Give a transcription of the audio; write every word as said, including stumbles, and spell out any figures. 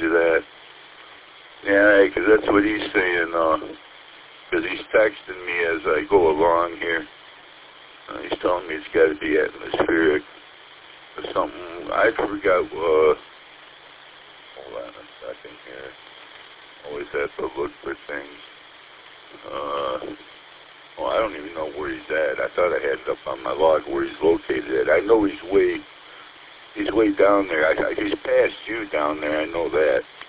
Roger that. Yeah, because that's what he's saying, because he's texting me as I go along here. Uh, he's telling me it's got to be atmospheric or something. I forgot, uh, hold on a second here. Always have to look for things. Uh, well, I don't even know where he's at. I thought I had it up on my log where he's located at. I know he's way, he's way down there. I, I, he's past you down there, I know that.